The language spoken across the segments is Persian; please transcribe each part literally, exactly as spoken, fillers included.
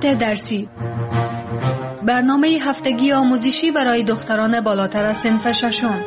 محیط درسی، برنامه هفتگی آموزشی برای دختران بالاتر از صنف ششم.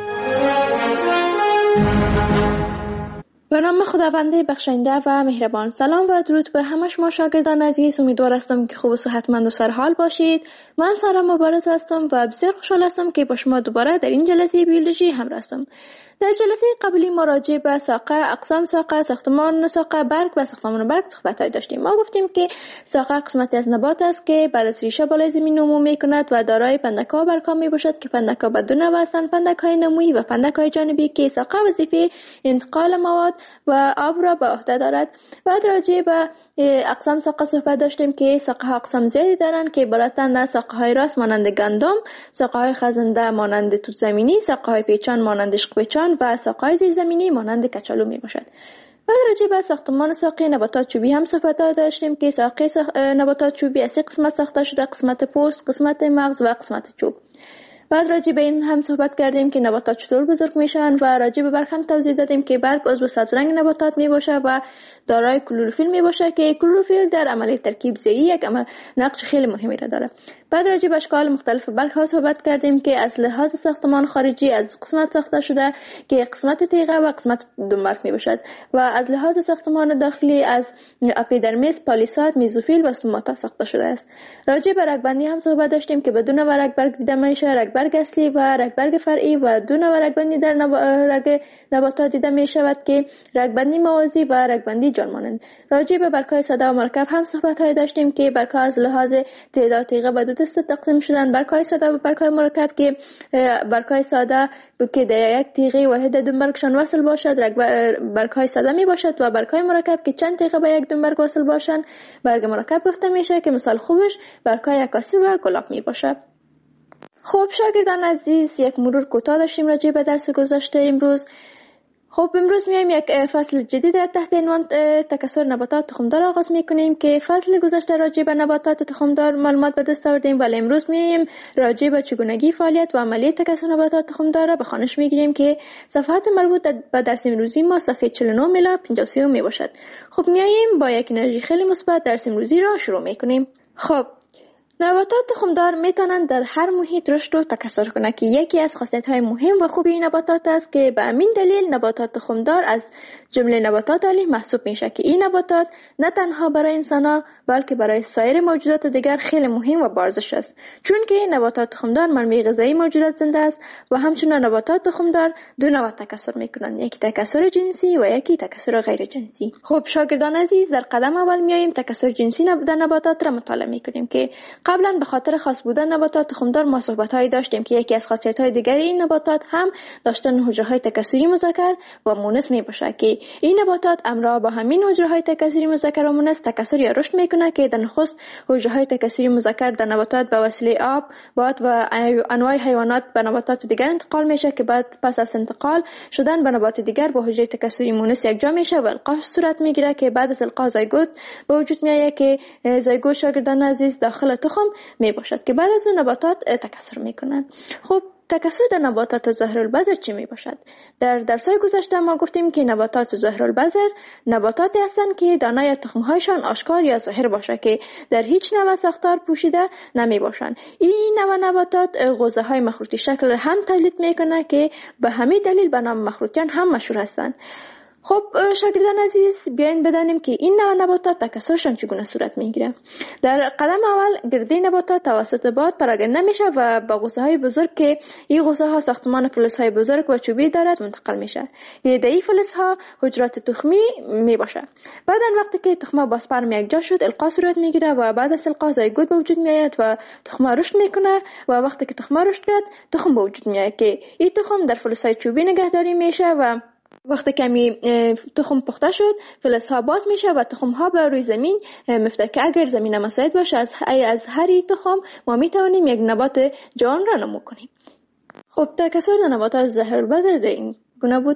به نام خداوند بخشنده و مهربان. سلام و درود به همه شما شاگردان عزیز. امیدوار هستم که خوب و صحتمند و سرحال باشید. من سارا مبارز هستم و بسیار خوشحال هستم که با شما دوباره در این جلسه بیولوژی همراه هستم. در جلسه قبلی ما راجع به ساقه، اقسام ساقه، ساختمان ساقه، برگ و ساختمان برگ صحبت داشتیم. ما گفتیم که ساقه قسمتی از نبات است که بعد از ریشه بالای زمین نمو میکند و دارای پندک‌ها و برگ‌ها میباشد که پندک‌ها به دو نوع هستند: پندک‌های نمویی و پندک‌های جانبی که ساقه وظیفه انتقال مواد و آب را به عهده دارد. بعد راجع به اقسام ساقه صحبت داشتیم که ساقه ها اقسام زیادی دارند که عبارتند از ساقه های راست مانند گندم، ساقه های خزنده مانند توت زمینی، ساقه های پیچان مانند عشق پیچان و ساقه های زیرزمینی مانند کچالو می باشد. بعد راجع به ساختمان ساقه نباتات چوبی هم صحبت داشتیم که ساقه ساخ... نباتات چوبی از سه قسمت ساخته شده: قسمت پوست، قسمت مغز و قسمت چوب. بعد راجع به این هم صحبت کردیم که نباتات چطور بزرگ میشن و راجع به برگ هم توضیح دادیم که برگ عضو سبزرنگ نباتات می باشه و دارای کلروفیل می باشه که کلروفیل در عملیه ترکیب زیایی یک نقش خیلی مهمی را داره. بعد راجع به اشکال مختلف برگ ها صحبت کردیم که از لحاظ ساختمان خارجی از قسمت ساخته شده که قسمت تیغه و قسمت دنبرگ می باشد و از لحاظ ساختمان داخلی از اپیدرمیس، پالیساد، میزوفیل و ستوماتا ساخته شده است. راجع به رگبندی هم صحبت داشتیم که بدون رگبرگ دیده میشه: رگبرگ اصلی و رگبرگ فرعی، و دو نوع رگبندی در نب... رگ نباتات دیده می شود که رگبندی موازی و رگبندی جان مانند. راجع به برگ‌های ساده و مرکب هم صحبت های داشتیم که برگ‌ها از لحاظ تعداد تیغه به دو دسته تقسیم شدن: برگ‌های ساده و برگ‌های مرکب که برگ‌های ساده که در یک تیغه واحد دنبرگشان وصل باشد برگ‌های ساده می باشد و برگ‌های مرکب که چند تیغه به یک دنبرگ وصل باشند برگ مرکب گفته میشه که مثال خوبش برگ‌های عکاسی و گلاب می باشد. خب شاگردان عزیز، یک مرور کوتاه داشتیم راجع به درس گذشته امروز. خب امروز میایم یک فصل جدید در تحت عنوان تکثر نباتات تخمدار آغاز میکنیم که فصل گذشته راجع به نباتات تخمدار معلومات به دست آوردیم، ولی امروز میایم راجع به چگونگی فعالیت و عملیه تکثر نباتات تخمدار را به خوانش میگیریم که صفحات مربوط به درس امروزی ما صفحه چهل و نه الی پنجاه و سه می باشد. خب میایم با یک انرژی خیلی مثبت درس امروزی را شروع میکنیم. خب نباتات تخمدار میتونند در هر محیط رشد و تکثر کنند که یکی از خاصیت‌های مهم و خوبی نباتات است که به همین دلیل نباتات تخمدار از جمله نباتات عالی محسوب میشه که این نباتات نه تنها برای انسان‌ها بلکه برای سایر موجودات دیگر خیلی مهم و بارزش است، چون که نباتات تخمدار منبع غذایی موجودات زنده است و همچنین نباتات تخمدار دو نوع تکثر میکنند: یکی تکثر جنسی و یکی تکثر غیر جنسی. خب شاگردان عزیز، در قدم اول میایم تکثر جنسی در نباتات را مطالعه میکنیم که قبلا به خاطر خاص بودن نباتات تخمدار ما صحبت‌هایی داشتیم که یکی از خاصیت‌های دیگر این نباتات هم داشتن حجره‌های تکثری مذکر و مؤنث میباشه که این نباتات همراه با همین حجره‌های تکثری مذکر و مؤنث تکثر یا رشد میکنه که در نخست حجره‌های تکثری مذکر در نباتات به وسیله آب، باد و انواع حیوانات به نباتات دیگر انتقال میشه که بعد پس از انتقال شدن به نبات دیگر با حجره تکثری مؤنث یکجا میشه و القاح صورت میگیره که بعد از القاح زایگوت به وجود میاد که زایگوت شاگردان عزیز داخل تخم می باشد که بعد از اون نباتات تکثر میکنن. خب تکثر در نباتات ظاهرالبذر چی می باشد؟ در درس‌های گذشته ما گفتیم که نباتات ظاهرالبذر نباتاتی هستند که دانه یا تخم‌هایشان آشکار یا ظاهر باشه که در هیچ نوع ساختار پوشیده نمی باشند. این نوع نباتات غوزه‌های مخروطی شکل هم تولید میکنه که به همین دلیل به نام مخروطیان هم مشهور هستند. خب شاگردان عزیز، بیاین بدانیم که این نوع نباتات تکثرشان چگونه صورت میگیره. در قدم اول گرده نباتات توسط باد پراگنده میشه و با غوزه های بزرگ که این غوزه ها ساختمان فلز های بزرگ و چوبی دارد منتقل میشه. یعنی در این فلز ها حجرات تخمی میباشه. بعدا وقتی که تخمه با سپرم یکجا شد القاح صورت میگیره و بعد از القاح زایگوت به وجود میاد و تخمه رشد میکنه و وقتی که تخمه رشد کرد تخم به وجود میاد که این تخم در فلز های چوبی نگهداری میشه و وقتی کمی تخم پخته شد فلزها باز میشه و تخمها به روی زمین میفته که اگر زمین مساعد باشه از از هر تخم ما میتونیم یک نبات جوان را نمو کنیم. خب تکثر نباتات ظاهرالبذر در این گونه بود.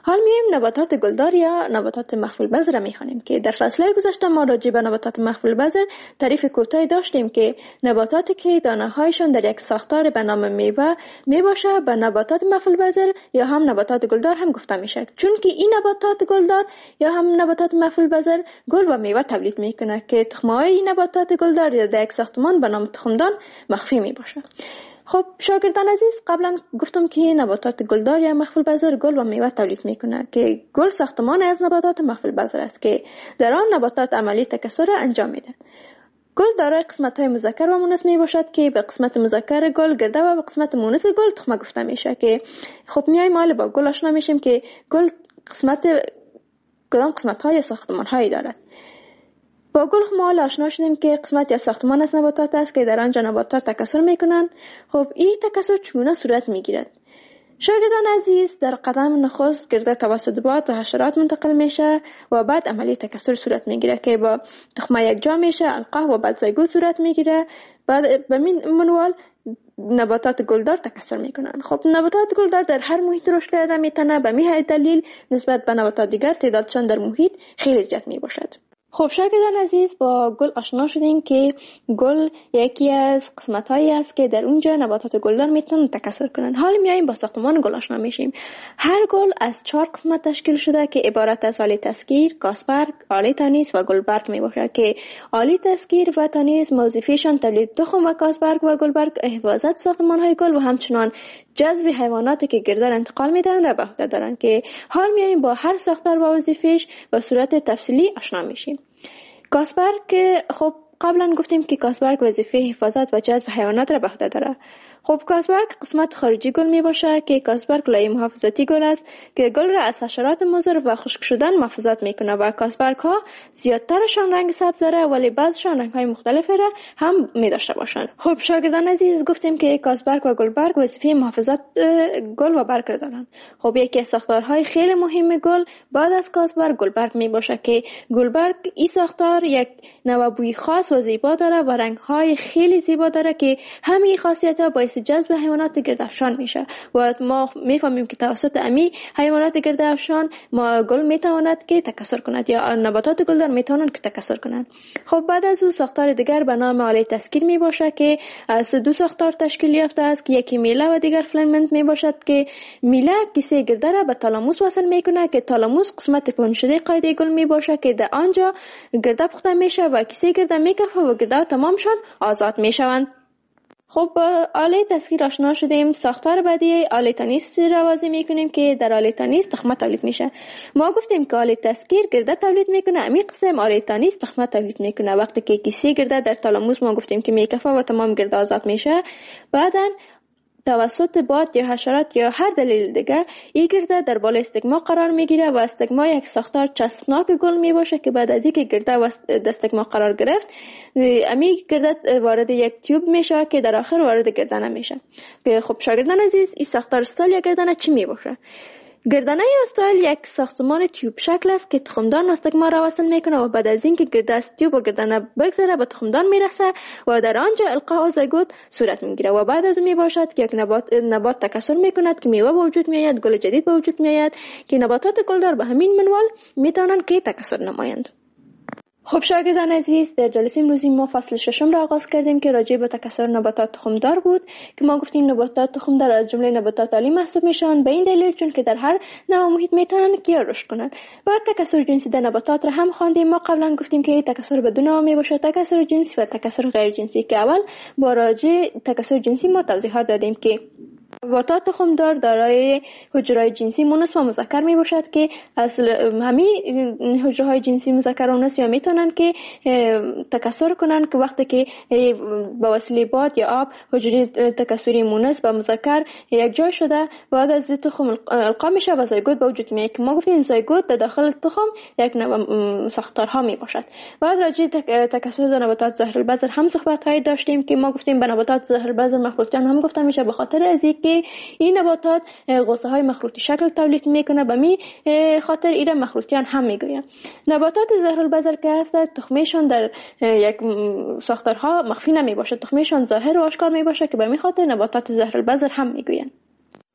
حال میایم نباتات گلدار یا نباتات مخفی البذر میخوانیم که در فصلهای گذشته ما راجع به نباتات مخفی البذر تعریف کوتاهی داشتیم که نباتاتی که دانه هایشان در یک ساختار به نام میوه میباشه به نباتات مخفی البذر یا هم نباتات گلدار هم گفته میشه، چون که این نباتات گلدار یا هم نباتات مخفی البذر گل و میوه تولید میکنه که تخمهای این نباتات گلدار در یک ساختمان به نام تخمدان مخفی میباشه. خب شاگردان عزیز، قبلا گفتم که نباتات گلدار یا مخفی البذر گل و میوه تولید میکنه که گل ساختمان از نباتات مخفی البذر است که در آن نباتات عملی تکثر را انجام میده. گل دارای قسمت‌های مذکر و مؤنث می باشد که به قسمت مذکر گل گرده و به قسمت مؤنث گل تخمه گفته میشه که خب میایم حالا با گل آشنا میشیم که گل قسمت کدام قسمت‌های ساختمان‌هایی دارد. با گل خمال آشنا شدیم که قسمت یا ساختمان از نباتات است که در آنجا نباتات تکثر میکنند. خب این تکثر چگونه صورت میگیرد؟ شاگردان عزیز، در قدم نخست گرده توسط باد و حشرات منتقل میشه و بعد عملی تکثر صورت میگیره که با تخمه یک جا میشه، القاح و بعد زیگوت صورت میگیره. بعد به این منوال نباتات گلدار تکثر میکنن. خب نباتات گلدار در هر محیط رشد کرده میتونه، به همین دلیل نسبت به نباتات دیگر تعدادشان در محیط خیلی زیاد میباشد. خب شاگردان عزیز، با گل آشنا شدیم که گل یکی از قسمت‌هایی است که در اونجا نباتات گلدار میتونن تکثر کنن. حالا میایم با ساختمان گل آشنا میشیم. هر گل از چهار قسمت تشکیل شده که عبارت از آلی تسکیر، کاسبرگ، آلی تانیس و گلبرگ میباشد که آلی تسکیر و تانیس وظیفه‌شان تولید تخم و کاسبرگ و گلبرگ حفاظت ساختمان‌های گل و همچنان جذب حیواناتی که گردار انتقال میدن را به عهده دارند که حال میایم با هر ساختار و وظیفه‌اش به صورت تفصیلی آشنا میشیم. کاسبرگ، خب قبلا گفتیم که کاسبرگ وظیفه حفاظت و جذب حیوانات را به عهده داره. خب کاسبرگ قسمت خارجی گل می باشه که کاسبرگ لایه محافظتی گل است که گل را از حشرات مضر و خشک شدن محافظت میکنه و کاسبرگ ها زیادترشان رنگ سبز داره ولی بعضشان رنگ های مختلفی را هم می داشته باشند. خب شاگردان عزیز، گفتیم که کاسبرگ و گلبرگ وظیفه محافظت گل و برگ را دارند. خب یکی از ساختارهای خیلی مهم گل بعد از کاسبرگ گلبرگ می باشه که گلبرگ این ساختار یک نوع بوی خاص و زیبا داره و رنگ های خیلی زیبا داره که همین خاصیت‌ها باعث جذب حیوانات گردافشان میشه و ما میفهمیم که توسط امی حیوانات گردافشان ما گل میتواند که تکثر کند یا نباتات گلدار میتوانند که تکثر کنند. خب بعد از او ساختار دیگر به نام آلی تسکیر می باشه که از دو ساختار تشکیل یافته است که یکی میله و دیگر فیلامنت می باشد که میله کیسه گرده را به تالاموس وصل میکنه که تالاموس قسمت پنجشده قاعده گل می باشه که در آنجا گرده پخته میشه و کیسه گرده میکفه و گرده تمامشان آزاد میشوند. خب با آله تسکیر آشنا شدیم. ساختار بعدی آله تانیس را بازی میکنیم که در آله تانیس تخمه تولید میشه. ما گفتیم که آله تسکیر گرده تولید میکنه، امی قسم آله تانیس تخمه تولید میکنه. وقتی که کیسه گرده در تالاموس ما گفتیم که میکفه و تمام گرده آزاد میشه، بعدن توسط باد یا حشرات یا هر دلیل دیگه این گرده در بالای استگما قرار میگیره و استگما یک ساختار چسبناک گل می باشه که بعد از اینکه گرده و استگما قرار گرفت امی گرده وارد یک تیوب میشه که در آخر وارد گردنه میشه. خب شاگردان عزیز، این ساختار استایل یا گردنه چی می باشه؟ گردنه استایل یک ساختمان تیوب شکل است که تخمدان استگما را وصل میکنه و بعد از اینکه گرده از تیوب و گردنه بگذره به تخمدان میرسه و در آنجا القاح و زیگوت صورت میگیره و بعد از اون میباشد که یک نبات نبات تکثر میکند که میوه به وجود میآید، گل جدید به وجود میآید که نباتات گلدار به همین منوال میتونن که تکثر نمایند. خب شاگردان عزیز، در جلسه امروزی ما فصل ششم را آغاز کردیم که راجع به تکثر نباتات تخمدار بود که ما گفتیم نباتات تخمدار از جمله نباتات عالی محسوب میشن به این دلیل چون که در هر نوع محیط میتونن که رشد کنن. بعد تکثر جنسی در نباتات را هم خواندیم. ما قبلا گفتیم که تکثر به دو نوع میباشه، تکثر جنسی و تکثر غیر جنسی که اول با راجع تکثر جنسی ما توضیحات دادیم که نباتات تخمدار دارای حجره‌های جنسی مؤنث و مذکر می باشد که اصل همین حجره‌های جنسی مذکر و مؤنث یا میتونن که تکثر کنن که وقتی که با وسیله باد یا آب حجره تکثری مؤنث و مذکر یک جای شده بعد از تخم القا میشه و زیگوت به وجود میاد که ما گفتیم زیگوت در داخل تخم یک نوع ساختارها می باشد. بعد راجع تکثر در نباتات ظاهر البذر هم صحبت هایی داشتیم که ما گفتیم به نباتات ظاهر البذر مخروطیان هم گفته میشه به خاطر از اینکه این نباتات غصه های مخروطی شکل تولید میکنه، به می خاطر ایره مخروطیان هم میگویم. نباتات ظاهر البذر که هست تخمشون در یک ساختارها مخفی نمی باشه، تخمشون ظاهر و آشکار می باشه که به می خاطر نباتات ظاهر البذر هم میگوین.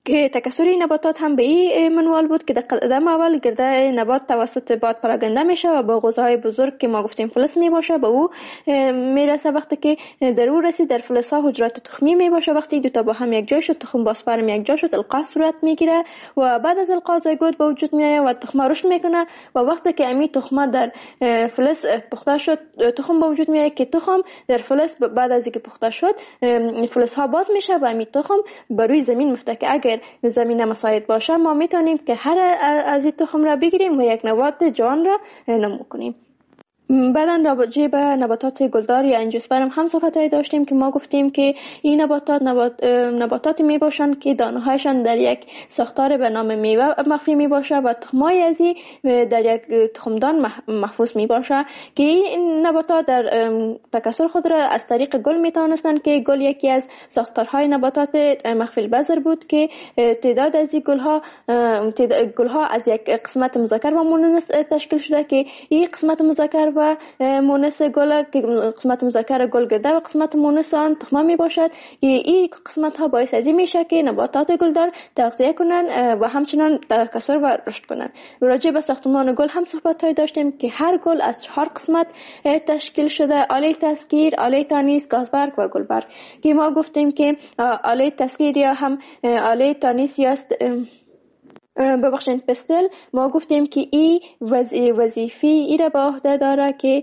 که تکثر نباتات هم به این منوال بود که در قدم اول گرده نبات توسط باد پراگنده میشه و با غوزهای بزرگ که ما گفتیم فلز می باشه به او میرسه. وقتی که در او رسید در فلز ها حجرات تخمی می باشه. وقتی دو تا با هم یک جای شد، تخم با اسپرم یک جای شد، القاح صورت میگیره و بعد از القاح زایگوت به وجود میاد و تخم رشد میکنه و وقتی که امی تخم در فلز پخته شد تخم به وجود میاد که تخم در فلز بعد از اینکه پخته شد فلز ها باز میشه و امی تخم بر روی زمین میفته که اگر زمین مساعد باشه ما میتونیم که هر از این تخم را بگیریم و یک نبات جوان را نمو کنیم. بعداً راجع به نباتات گلدار یا انجیوسپرم هم صحبت‌هایی داشتیم که ما گفتیم که این نباتات نبات نباتاتی می باشند که دانه‌هایشان در یک ساختار به نام میوه مخفی می باشه و تخمای از این در یک تخمدان محفوظ می باشه که این نباتات در تکثر خود را از طریق گل می توانستند که گل یکی از ساختارهای نباتات مخفی البذر بود که تعداد از این گل‌ها گل‌ها از یک قسمت مذکر و مؤنث تشکیل شده که این قسمت مذکر و مؤنث گل که قسمت مذکر گل گرده و قسمت مؤنث آن تخمه می باشد. این قسمت ها باعث از این میشه که نباتات گلدار تغذیه کنن و همچنان تکثر و رشد کنن. راجع به ساختمان گل هم صحبت های داشتیم که هر گل از چهار قسمت تشکیل شده: آله تسکیر، آله تانیس، گازبرگ و گلبرگ که ما گفتیم که آله تسکیر یا هم آله تانیس یا ببخشید پستل ما گفتیم که این وظیفه ای را به عهده داره که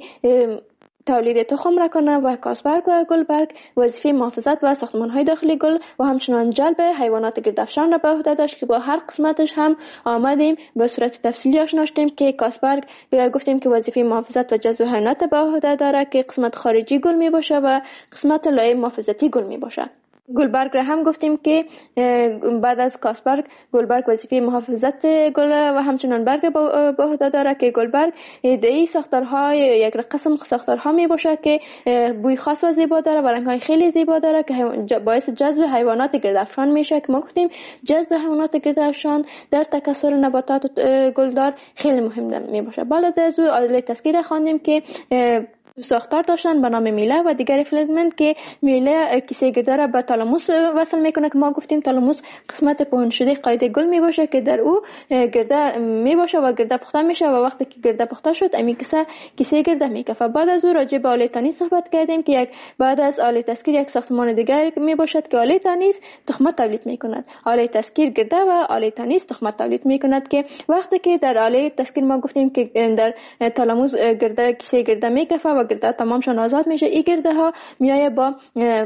تولید تخم را کنه و گازبرگ و گلبرگ وظیفه محافظت و ساختمان‌های داخلی گل و همچنان جلب حیوانات گردافشان را به عهده داشت که با هر قسمتش هم آمدیم به صورت تفصیلی آشنا شدیم که گازبرگ گفتیم که وظیفه محافظت و جذب حیوانات به عهده داره که قسمت خارجی گل می باشه و قسمت لایه محافظتی گل می باشه. گلبرگ را هم گفتیم که بعد از گازبرگ گلبرگ وظیفه محافظت گل و همچنان برگ به عهده داره که گلبرگ ایده‌ای ساختارهای یک قسم ساختارها می باشه که بوی خاص و زیبا داره و رنگ‌های خیلی زیبا داره که باعث جذب حیوانات گردافشان میشه که ما گفتیم جذب حیوانات گردافشان در تکثر نباتات گلدار خیلی مهم می باشه. بعد از او آله تسکیر خواندیم که ساختار داشتن به نام میله و دیگر فیلمنت که میله کیسه گرده را به تالاموس وصل میکنه که ما گفتیم تالاموس قسمت پهن شده قاعده گل می باشه که در او گرده می باشه و گرده پخته میشه و وقتی که گرده پخته شد امی کیسه کیسه گرده میکفه. بعد از او راجع به آله تانیس صحبت کردیم که یک بعد از آله تسکیر یک ساختمان دیگر می باشد که آله تانیس تخمه تولید میکند. آله تسکیر گرده و آله تانیس تخمه تولید میکند که وقتی که در آله تسکیر ما گفتیم که در تالاموس گرده کیسه گرده میکفه و گرده تمامشان آزاد میشه. این گرده ها میایه با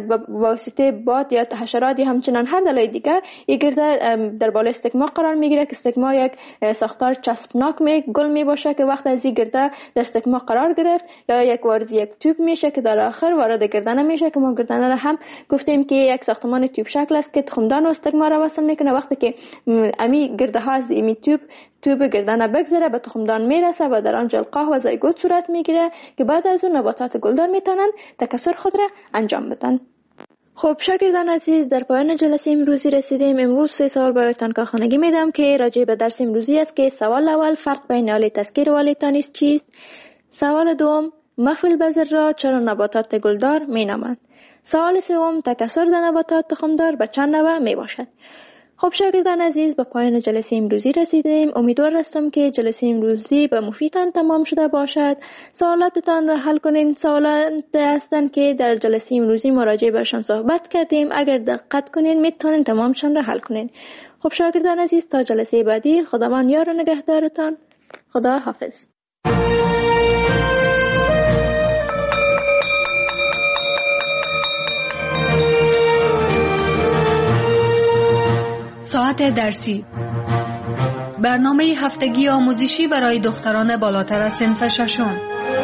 واسطه باد یا حشرات یا همچنان هر دلایل دیگر این گرده در بالای استکما قرار میگیره که استکما یک ساختار چسبناک می گل می باشه که وقت از این گرده در استکما قرار گرفت یا یک وارد یک توپ میشه که در آخر وارد گردنه میشه که ما گردنه را هم گفتیم که یک ساختمان توپ شکل است که تخمدان و استکما را وصل میکنه. وقتی که امی گرده ها از امی توپ توپ گردنه بگذره به تخمدان میرسه و در آنجا القاح و زایگوت صورت میگیره که بعد از اون نباتات گلدار میتونن تکثر خود را انجام بدن. خب شاگردان عزیز، در پایان جلسه امروزی رسیدیم. امروز سه سوال برایتان کارخانگی میدم که راجع به درس امروزی است که سوال اول فرق بین آله تسکیر و آله تانیس چیست؟ سوال دوم مخفی البذر را چرا نباتات گلدار مینامند؟ سوال سوم تکثر در نباتات تخمدار به چند نوع می باشد؟ خب شاگردان عزیز، به پایان جلسه امروزی رسیدیم. امیدوار هستم که جلسه امروزی به مفیدتان تمام شده باشد. سوالاتتان را حل کنین. سوالات هستند که در جلسه امروزی مراجعه بهشان صحبت کردیم. اگر دقت کنین میتونین تمامشان را حل کنین. خب شاگردان عزیز، تا جلسه بعدی خداوند یار و نگهدارتان. خدا حافظ. ساعت درسی، برنامه هفتگی آموزشی برای دختران بالاتر از صنف ششم.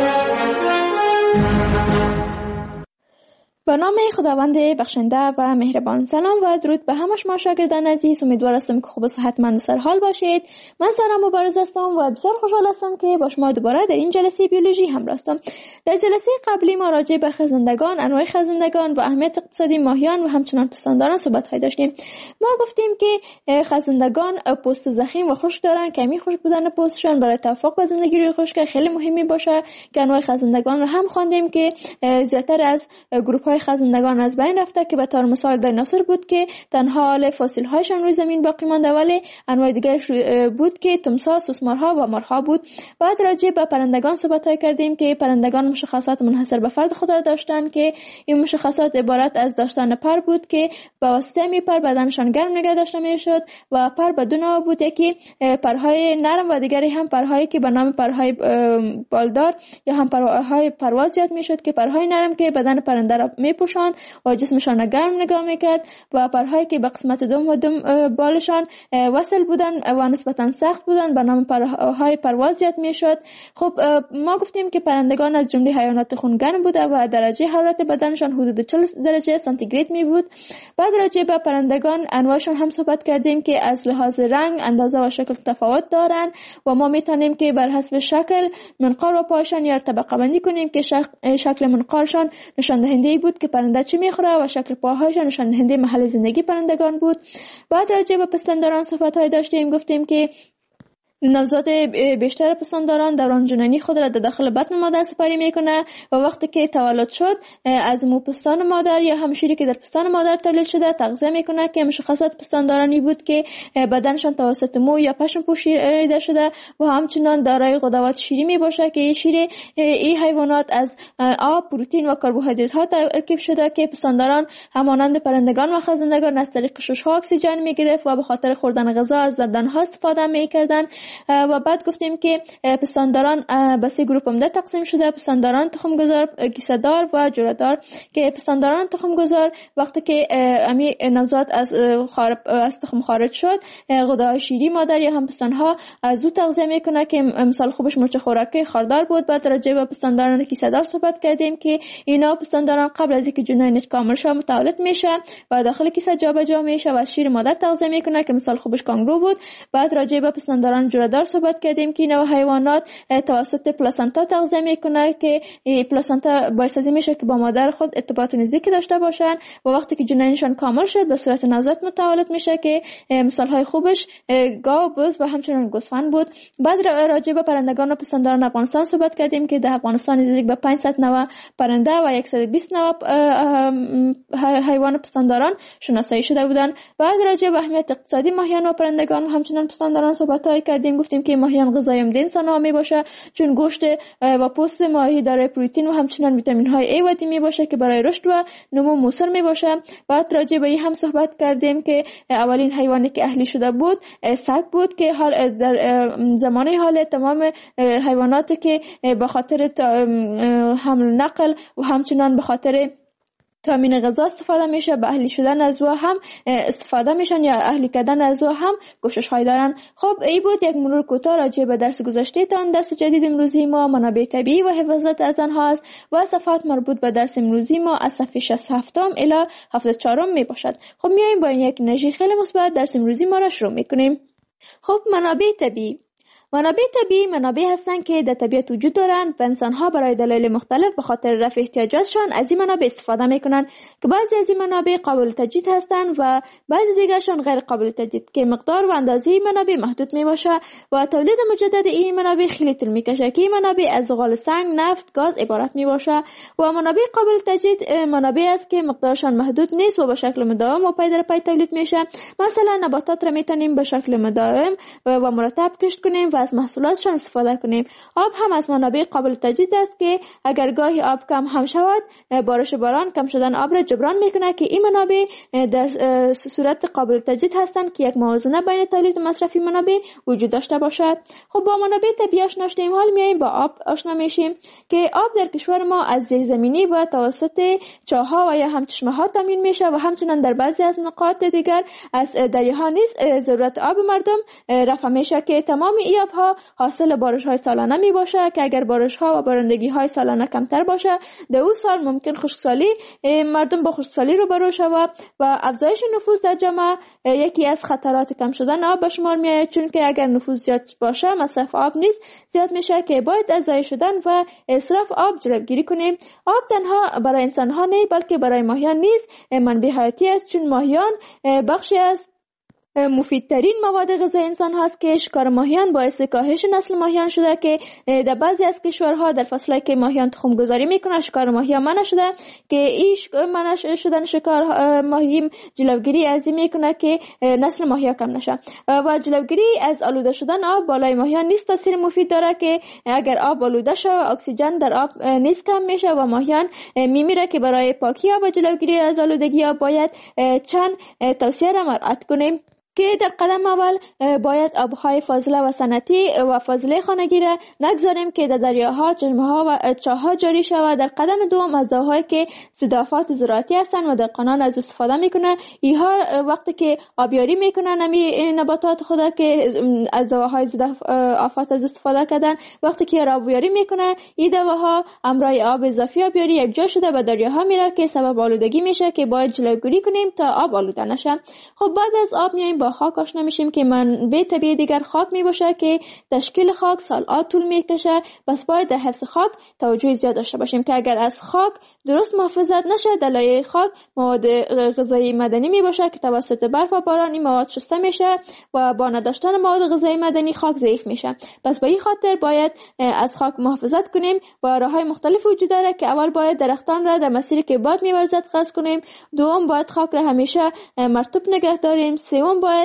با نام خداوند بخشنده و مهربان. سلام و درود به همه شما شاگردان عزیز. امیدوار هستم که خوب و صحتمند و سرحال باشید. من سارا مبارز هستم و بسیار خوشحال هستم که با شما دوباره در این جلسه بیولوژی همراه هستم. در جلسه قبلی ما راجع به خزندگان، انواع خزندگان و اهمیت اقتصادی ماهیان و همچنان پستانداران صحبت داشتیم. ما گفتیم که خزندگان پوست ضخیم و خشک دارن که می خشک بودن پوستشون برای توافق با زندگی روی خشک خیلی مهمی باشه که انواع خزندگان رو هم خواندیم که زیاتر از گروه های خزندگان از بین رفته که به طور مثال دایناسور بود که تنها حال فسیل هایشان روی زمین باقی مانده، ولی انواع دیگر بود که تمساح، سوسمارها و مارها بود. بعد راجع به پرندگان صحبت های کردیم که پرندگان مشخصات منحصر به فرد خود را داشتند که این مشخصات عبارت از داشتن پر بود که با واسطه می پر بدنشان گرم نگه داشته می شد و پر به دو نوع بود، یکی پرهای نرم و دیگری هم پرهایی که به نام پرهای بالدار یا هم پرهای پرواز یاد می شد که پرهای نرم که بدن پرنده را می پوشاند و جسمشان را گرم نگاه می کرد و پرهایی که به قسمت دم و دم بالشان وصل بودن و نسبتا سخت بودن به نام پرهای پرواز یاد می شد. خب ما گفتیم که پرندگان از جمله حیوانات خونگرم بوده و درجه حرارت بدنشان حدود چهل درجه سانتیگراد می بود. بعد راجع به پرندگان انواعشان هم صحبت کردیم که از لحاظ رنگ، اندازه و شکل تفاوت دارند و ما میتونیم که بر حسب شکل منقار و پایشان یا طبقه بندی کنیم که شکل منقارشان نشان دهنده بود که پرنده چی میخوره و شکل پاهایشان نشان دهنده محل زندگی پرندگان بود. بعد راجع به پستانداران صحبت های داشتیم، گفتیم که نوزاد بیشتر پستانداران دوران جنینی خود را در داخل بطن مادر سپری میکنه و وقتی که تولد شد از مو پستان مادر یا هم شیری که در پستان مادر تولید شده تغذیه میکنه که مشخصات پستاندارانی بود که بدنشان توسط مو یا پشم پوشیده شده و همچنان دارای غدوات شیری می باشه که این شیر این حیوانات از آب، پروتئین و کربوهیدرات ها ترکیب شده که پستانداران همانند پرندگان و خزندگان از طریق شش ها اکسیژن میگرفت و به خاطر خوردن غذا از دندانها استفاده میکردن. و بعد گفتیم که پستانداران به سه گروه عمده تقسیم شده: پستانداران تخمگذار، کیسه‌دار و جره‌دار. که پستانداران تخمگذار وقتی که امی نوزاد از از تخم خارج شد غده‌های شیری مادر یا هم پستانها از او تغذیه میکنه که مثال خوبش مرچ خوراکی خاردار بود. بعد راجع به پستانداران کیسه‌دار صحبت کردیم که اینا پستانداران قبل از اینکه جنینش کامل شه متولد میشه و داخل کیسه جابجا میشه و از شیر مادر تغذیه میکنه که مثال خوبش کانگرو بود. بعد راجع به پستانداران جره‌دار صحبت کردیم که اینا حیوانات توسط پلاسنتا تغذیه میکنه که پلاسنتا باعث از میشه که با مادر خود ارتباط نزدیکی داشته باشن و وقتی که جنینشان کامل شد به صورت نوزاد متولد میشه که مثال های خوبش گاو، بز و همچنین گوسفند بود. بعد راجع به پرندگان و پستانداران افغانستان صحبت کردیم که در افغانستان نزدیک به پانصد نوع پرنده و صد و بیست نوع حیوان پستانداران شناسایی شده بودند. بعد راجع به اهمیت اقتصادی ماهیان و پرندگان و همچنین پستانداران صحبت های کردیم. گفتیم که ماهیان غذای عمده انسان‌ها می باشه چون گوشت و پوست ماهی دارای پروتئین و همچنین ویتامین های A و D می باشه که برای رشد و نمو موثر می باشه. بعد راجع به این هم صحبت کردیم که اولین حیوانی که اهلی شده بود سگ بود که حال در زمانه حال تمام حیواناتی که به خاطر حمل و نقل و همچنین به خاطر تامین غذا استفاده میشه به اهلی شدن از او هم استفاده میشن یا اهلی کردن از او هم کوشش های دارن. خب این بود یک مرور کوتاه راجع به درس گذشته تان. درس جدید امروزی ما منابع طبیعی و حفاظت از آنها است و صفحات مربوط به درس امروزی ما از صفحه شصت و هفت الی هفتاد و چهار می باشد. خب میایم با یک انرژی خیلی مثبت درس امروزی ما را شروع میکنیم. خب منابع طبیعی منابع طبیعی منابع هستند که در طبیعت وجود دارند و انسان‌ها برای دلایل مختلف به خاطر رفع احتیاجاتشان از این منابع استفاده می‌کنند که بعضی از این منابع قابل تجدید هستند و بعضی دیگرشان غیر قابل تجدید که مقدار و اندازه این منابع محدود میباشه و تولید مجدد این منابع خیلی طول میکشه که این منابع از زغال سنگ، نفت، گاز عبارت میباشه و منابع قابل تجدید منابع است که مقدارشان محدود نیست و به شکل مداوم و پی در پی تولید میشه. مثلا نباتات را میتونیم به شکل مداوم و مرتب کشت کنیم و از محصولاتشان استفاده کنیم. آب هم از منابع قابل تجدید است که اگر گاهی آب کم هم شود بارش باران کم شدن آب را جبران میکنه که این منابع در صورت قابل تجدید هستند که یک موازنه بین تولید و مصرف منابع وجود داشته باشد. خب با منابع طبیعی آشنا شدیم، حال میایم با آب آشنا میشیم که آب در کشور ما از زیرزمینی و توسط چاه‌ها و یا هم چشمه‌ها تامین میشه و همچنین در بعضی از نقاط دیگر از دریاها نیز ضرورت آب مردم رفع میشه که تمام این آبها حاصل بارش‌های سالانه می باشه که اگر بارش‌ها و بارندگی‌های سالانه کمتر باشه در اون سال ممکن خشکسالی مردم با خشکسالی روبرو شود و افزایش نفوذ در جامعه یکی از خطرات کم شدن آب به شمار میاد، چون که اگر نفوذ زیاد باشه مصرف آب نیز زیاد میشه که باید از ضایع شدن و اسراف آب جلوگیری کنیم. آب تنها برای انسان‌ها نه بلکه برای ماهیان نیز منبع حیاتی است، چون ماهیان بخشی از مفیدترین مواد غذایی انسان هاست که شکار ماهیان باعث کاهش نسل ماهیان شده که در بعضی از کشورها در فصلی که ماهیان تخم گذاری میکنه شکار ماهیان منع شده که این منع شدن شکار ماهی جلوگیری از این میکنه که نسل ماهیان کم نشه و جلوگیری از آلوده شدن آب بالای ماهیان نیست تاثیر مفید داره که اگر آب آلوده شه اکسیژن در آب نیست کم میشه و ماهیان میمیره که برای پاکی آب و جلوگیری از آلودگی آب باید چند توصیه را مراعات کنیم که در قدم اول باید آبهای فاضله و صنعتی و فاضله خانگی را نگذاریم که در دریاها، چشمه‌ها و چاه‌ها جاری شود. در قدم دوم از دواهایی که ضد آفات زراعتی هستند و دهقانان از استفاده میکنه اینها وقتی که آبیاری میکنن نمی نباتات خدا که از دواهای ضد آفات از استفاده کردن وقتی که آبیاری میکنه این دواها امرای آب اضافی آبیاری یک جا شده به دریاها میره که سبب آلودگی میشه که باید جلوگیری کنیم تا آب آلوده نشه. خب بعد از آب میایم با خاک آشنا میشیم که منبع طبیعی دیگر خاک میباشه که تشکیل خاک سال‌ها طول میکشه. بس باید در حفظ خاک توجه زیاد داشته باشیم که اگر از خاک درست محافظت نشه در لایه خاک مواد غذایی معدنی میباشه که توسط برف و باران این مواد شسته میشه و با نداشتن مواد غذایی معدنی خاک ضعیف میشه. پس به این خاطر باید از خاک محافظت کنیم و راههای مختلف وجود داره که اول باید درختان را در مسیری که باد میورزد قطع کنیم، دوم باید خاک را همیشه مرطوب نگه داریم، سوم باید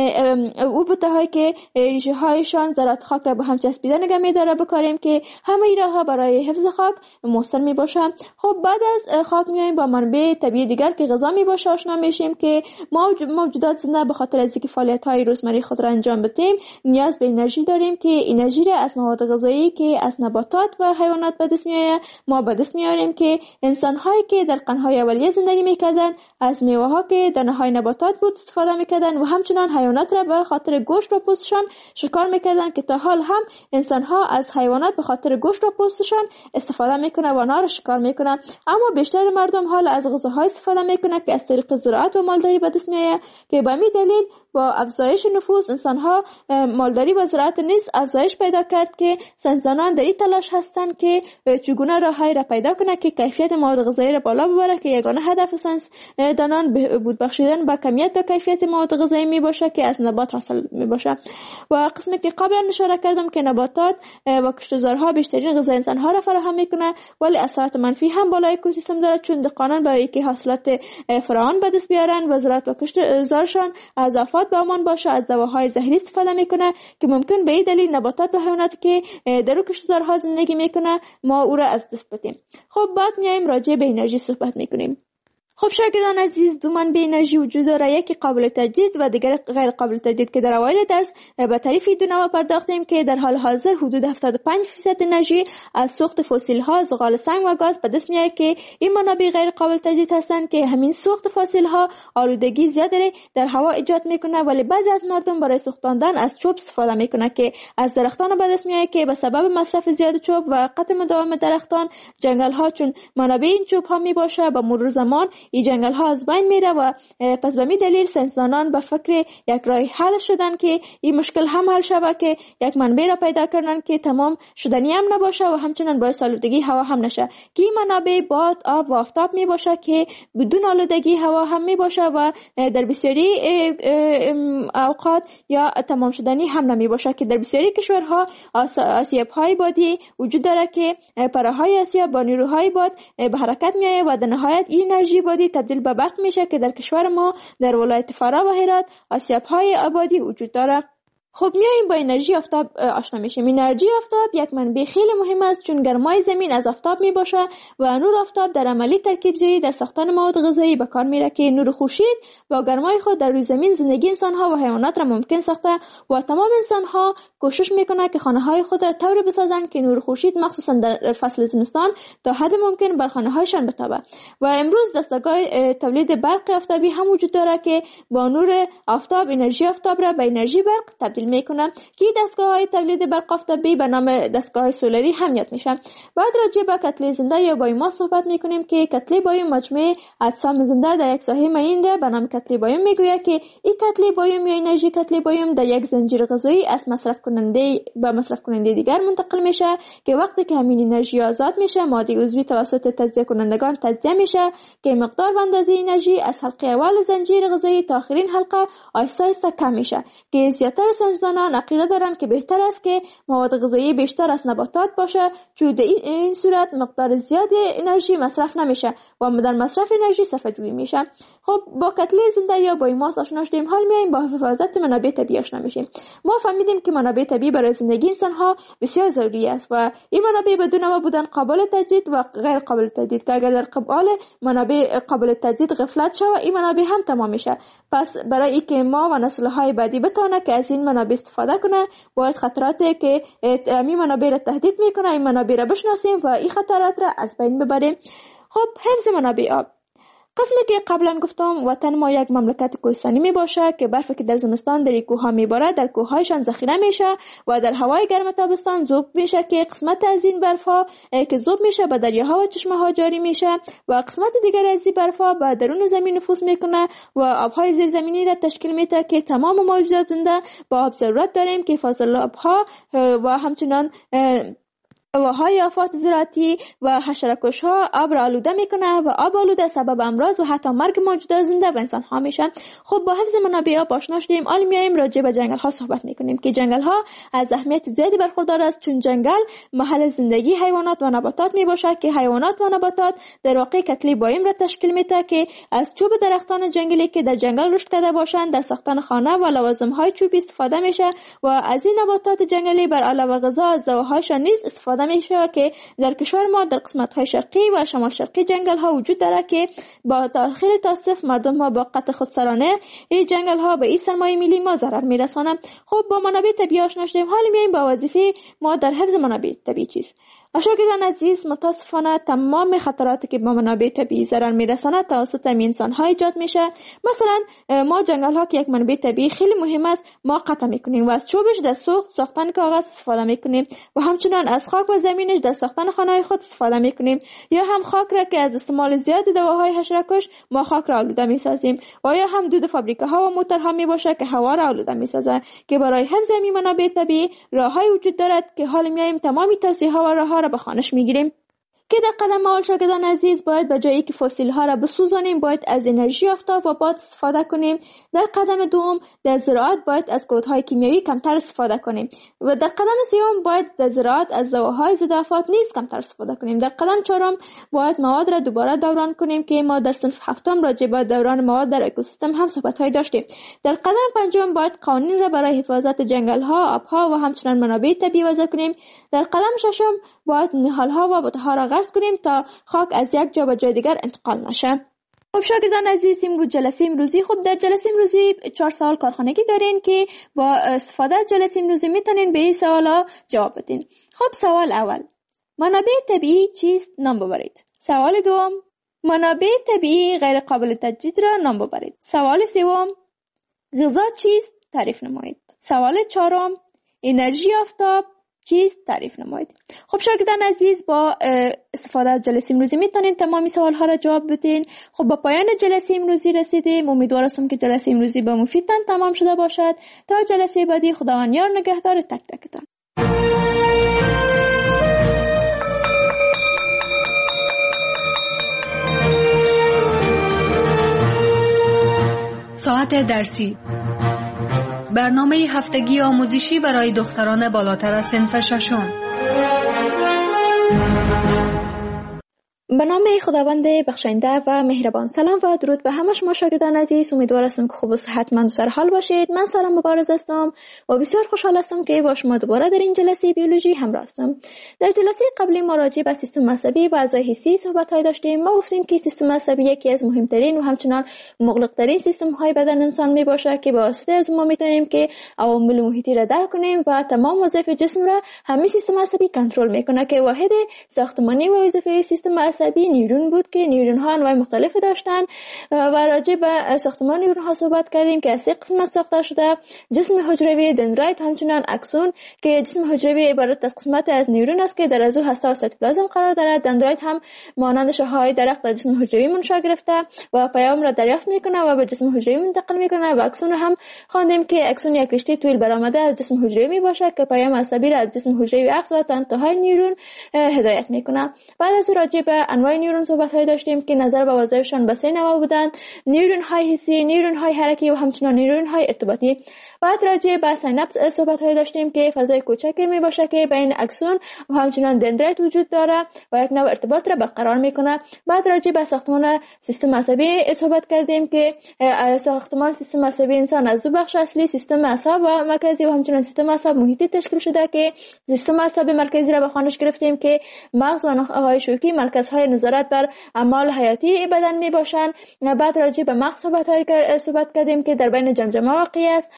او بوته‌هایی که ریشه هایشان ذرات خاک را به هم چسبیده نگه می‌داره بکاریم که همه این راه‌ها برای حفظ خاک مؤثر میباشه. خب بعد از خاک میایم با منبع طبیعی دیگر که غذا میباشه آشنا میشیم که ما موجودات زنده به خاطر از اینکه فعالیت‌های روزمره خود را انجام بدیم نیاز به انرژی داریم که انرژی را از مواد غذایی که از نباتات و حیوانات به دست میآید ما به دست میاریم که انسان‌هایی که در قرن‌های اولیه زندگی میکردن از میوه‌ها که دانه‌های نباتات بود استفاده میکردن و همچنان حیوانات را به خاطر گوشت و پوستشان شکار میکردن که تا حال هم انسان‌ها از حیوانات به خاطر گوشت و پوستشان استفاده میکنه و آنها را شکار میکنه. اما بیشتر مردم حال از غذاهای استفاده میکنه که از طریق زراعت و مالداری به دست میآید که به همین دلیل با افزایش نفوس انسان‌ها مالداری و زراعت نیز افزایش پیدا کرد که ساینسدانان در این تلاش هستند که چگونه راههایی را پیدا کنه که کیفیت مواد غذایی را بالا ببره که یگانه هدف ساینسدانان بود بخشیدن به کمیت و کیفیت مواد غذایی می باشه که از نبات حاصل می باشه. و قسمی که قبلا اشاره کردم که نباتات و کشتزارها بیشترین غذای انسان‌ها را فراهم میکنه ولی اثرات منفی هم بالای اکوسیستم داره چون دهقانان برای که حاصلات فراوان به دست بیارن و زراعت و کشتزارشان از آفات به امان باشه از دواهای زهری استفاده میکنه که ممکن به این دلیل نباتات و حیواناتی که در کشتزارها زندگی میکنه ما او را از دست بدیم. خب بعد میایم راجع به انرژی صحبت میکنیم. خب شاگردان عزیز دو منبع انرژی وجود داره یکی قابل تجدید و دیگر غیر قابل تجدید که در اوایل درس به تعریف دو نوع پرداختیم که در حال حاضر حدود هفتاد و پنج درصد انرژی از سوخت فسیل ها زغال سنگ و گاز به دست میاد که این منابع غیر قابل تجدید هستند که همین سوخت فسیل ها آلودگی زیادی در هوا ایجاد میکنه ولی بعضی از مردم برای سوختاندن از چوب استفاده میکنه که از درختان به دست میاد که به سبب مصرف زیاد چوب و قطع مداوم درختان جنگل ها چون منابع این چوب ها میباشه به مرور زمان این جنگل ها از بین میره و پس به می دلیل ساینسدانان به فکر یک راه حل شدن که این مشکل هم حل شود که یک منبع را پیدا کردن که تمام شدنی هم نباشه و همچنان باعث آلودگی هوا هم نشه که این منابع باد، آب و آفتاب می باشه که بدون آلودگی هوا هم می باشه و در بسیاری اوقات یا تمام شدنی هم نمی باشه که در بسیاری کشورها آسیاب های بادی وجود داره که پرههای آسیاب با نیروهای باد به حرکت می آید و در نهایت این انرژی بادی تبدیل به برق میشه که در کشور ما در ولایت فرا و هرات آسیاب‌های آبادی وجود داره. خب میایم با انرژی آفتاب آشنا میشیم. انرژی آفتاب یک منبع خیلی مهم است چون گرمای زمین از آفتاب میباشه و نور آفتاب در عملی ترکیب‌جویی در ساختن مواد غذایی به کار میره که نور خورشید با گرمای خود در روی زمین زندگی انسان‌ها و حیوانات را ممکن ساخته و تمام انسان‌ها کوشش میکنه که خانه‌های خود را طوری بسازند که نور خورشید مخصوصا در فصل زمستان تا حد ممکن بر خانه‌هایشان بتابه. و امروز دستگاه تولید برق آفتابی هم وجود داره که با نور آفتاب انرژی آفتاب را به انرژی برق تبدیل تبدیل میکنه که دستگاه های تولید برق آفتابی به نام دستگاه های سولری هم یاد میشن. بعد راجع به کتله زنده یا بایوماس صحبت میکنیم که کتله بایوم مجموعه اجسام زنده در یک ساحه معین را به نام کتله بایوم میگوید که این کتله بایوم یا انرژی کتله بایوم در یک زنجیر غذایی از مصرف کننده به مصرف کننده دیگر منتقل میشه که وقتی که همین انرژی آزاد میشه ماده عضوی توسط تجزیه کنندگان تجزیه میشه که مقدار و اندازه انرژی از حلقه اول زنجیر غذایی تا آخرین حلقه آهسته آهسته کم میشه که زیاتر ساینسدانان عقیده دارند که بهتر است که مواد غذایی بیشتر از نباتات باشه چون در این صورت مقدار زیادی انرژی مصرف نمیشه و در مصرف انرژی صرفه جویی میشه. خب با کتله زنده یا بایوماس آشنا شدیم، حال میایم با حفاظت منابع طبیعی آشنا میشیم. ما فهمیدیم که منابع طبیعی برای زندگی انسان ها بسیار ضروری است و این منابع بدون ما بودن قابل تجدید و غیر قابل تجدید که اگر در قبال منابع قابل تجدید غفلت شود این منابع هم تمام میشه. پس برای اینکه ما و نسل های بعدی بتونه که از این منابع استفاده کنه باید خطراتی که این منابع را تهدید میکنه این منابع را بشناسیم و این خطرات را از بین ببریم. خب حفظ منابع آب. قسمی که قبلا گفتم وطن ما یک مملکت کوهستانی می باشه که برفی که در زمستان در کوه ها می باره در کوه هایشان ذخیره میشه و در هوای گرم تابستان ذوب میشه که قسمت از این برف ها که ذوب میشه به دریاها و چشمه ها جاری میشه و قسمت دیگر از این برف ها به درون زمین نفوذ میکنه و آبهای زیرزمینی را تشکیل میده که تمام موجودات زنده با آب ضرورت داریم که فاضل آبها و همچنان هواهای آفات زراعتی و حشره‌کش ها آب را آلوده میکنه و آب آلوده سبب امراض و حتی مرگ موجودات زنده و انسان ها میشن. خب با حفظ منابع آب آشنا شدیم، حالا میایم راجع به جنگل ها صحبت میکنیم که جنگل ها از اهمیت زیادی برخوردار است چون جنگل محل زندگی حیوانات و نباتات میباشه که حیوانات و نباتات در واقع کتله بایوم را تشکیل میده که از چوب درختان جنگلی که در جنگل رشد کرده باشند در ساختن خانه و لوازم های چوبی استفاده میشه و از این نباتات جنگلی بر علاوه غذا از زوهایشان نیز استفاده میشه که در کشور ما در قسمت های شرقی و شمال شرقی جنگل ها وجود داره که با خیلی تاسف مردم ها با قطع خودسرانه این جنگل ها به این سرمایه ملی ما ضرر میرسانند. خب با منابع طبیعی آشنا شدیم، حالا میایم با وظیفه ما در حفظ منابع طبیعی چیست. شاگردان عزیز، متاسفانه تمام خطراتی که با منابع طبیعی ضرر میرساند توسط انسان ها ایجاد میشه. مثلا ما جنگل ها که یک منبع طبیعی خیلی مهم است ما قطع میکنیم و از چوبش در سوخت ساختن کاغذ استفاده میکنیم و همچنان از خاک و زمینش در ساختن خانه های خود استفاده میکنیم یا هم خاک را که از استعمال زیاد دواهای حشره‌کش ما خاک را آلوده میسازیم و یا هم دود فابریکه ها و موتورها میباشه که هوا را آلوده میسازه که برای حفظ این منابع طبیعی راههای وجود دارد که حال میایم تمامی توصیه ها و راه را به خوانش میگیریم. که در قدم اول شاگردان عزیز باید به جایی که فسیل ها را بسوزانیم باید از انرژی آفتاب و باد استفاده کنیم. در قدم دوم در زراعت باید از کودهای کیمیایی کمتر استفاده کنیم و در قدم سوم باید در زراعت از دواهای ضد آفات نیز کمتر استفاده کنیم. در قدم چهارم باید مواد را دوباره دوران کنیم که ما در صنف هفتم راجع به دوران مواد در اکوسیستم هم صحبت های داشتیم. در قدم پنجم باید قوانین را برای حفاظت جنگل ها، آبها و همچنان منابع طبیعی وضع کنیم. در قدم ششم باید نهال ها و بوته ها را قطع کنیم تا خاک از یک جا به جای دیگر انتقال نشه. خب شاگردان عزیز، امروز جلسه امروزی خب در جلسه امروزی چهار سوال کارخانگی دارین که با استفاده از جلسه امروزی میتونین به این سوالا جواب بدین. خب سوال اول، منابع طبیعی چیست؟ نام ببرید. سوال دوم، منابع طبیعی غیر قابل تجدید را نام ببرید. سوال سوم، غذا چیست؟ تعریف نمایید. سوال چهارم، انرژی آفتاب چیست؟ تعریف نمایید. خب شاگردان عزیز، با استفاده از جلسه امروزی میتونین تمامی سوال ها را جواب بدین. خب با پایان جلسه امروزی رسیدیم. امیدوار هستم که جلسه امروزی با مفیدتان تمام شده باشد. تا جلسه بعدی خداوند یار نگهدار تک تکتان. ساعت درسی، برنامه هفتگی آموزشی برای دختران بالاتر از صنف ششم. به نام خداوند بخشنده و مهربان. سلام و درود به همه شما شاگردان عزیز. امیدوار هستم که خوب و صحتمند و سرحال باشید. من سارا مبارز هستم و بسیار خوشحال هستم که با شما دوباره در این جلسه بیولوژی همراه هستم. در جلسه قبلی ما راجع به سیستم عصبی و اعضای حسی صحبت‌های داشتیم. ما گفتیم که سیستم عصبی یکی از مهمترین و همچنان مغلق‌ترین سیستم‌های بدن انسان میباشه که با واسطه از ما میتونیم که عوامل محیطی را درک کنیم و تمام وظایف جسم را همین سیستم عصبی کنترل میکنه که واحد ساختمانی و وظیفه سیستم عصبی عصبی نیورون بود که نیورون ها انواع مختلفی داشتن و راجع به ساختمان نیورون ها صحبت کردیم که از سه قسمت ساخته شده: جسم حجروی، دندرایت، همچنین اکسون که جسم حجروی عبارت از قسمت از نیورون است که در از او هسته و سایتوپلازم قرار دارد. دندرایت هم مانند شاخه‌های درخت در جسم حجروی منشأ گرفته و پیام را دریافت میکنه و به جسم حجروی منتقل میکنه. و اکسون هم خواندیم که اکسون یک رشته طول برآمده از جسم حجروی می باشد که پیام عصبی را از جسم حجروی اخذ و تا انتهای نیورون هدایت میکنه. بعد از راجع به انواع نیورون صحبت های داشتیم که نظر به وظایفشان به سه نوع بودند: نیورون های حسی، نیورون های حرکی و همچنین نیورون های ارتباطی. بعد راجع به سیناپس صحبت های داشتیم که فضای کوچکی می باشه که بین اکسون و همچنین دندرایت وجود داره و یک نوع ارتباط را برقرار میکنه. بعد راجع به ساختمان سیستم عصبی صحبت کردیم که ساختمان سیستم عصبی انسان از دو بخش اصلی: سیستم اعصاب و مرکزی و همچنین سیستم اعصاب محیطی تشکیل شده که سیستم اعصاب مرکزی را به خوانش گرفتیم که مغز و نخاعهای شوکی مرکزهای نظارت بر اعمال حیاتی بدن می باشند. بعد راجع به مغز صحبت های صحبت کردیم که در بین جمجمه واقع است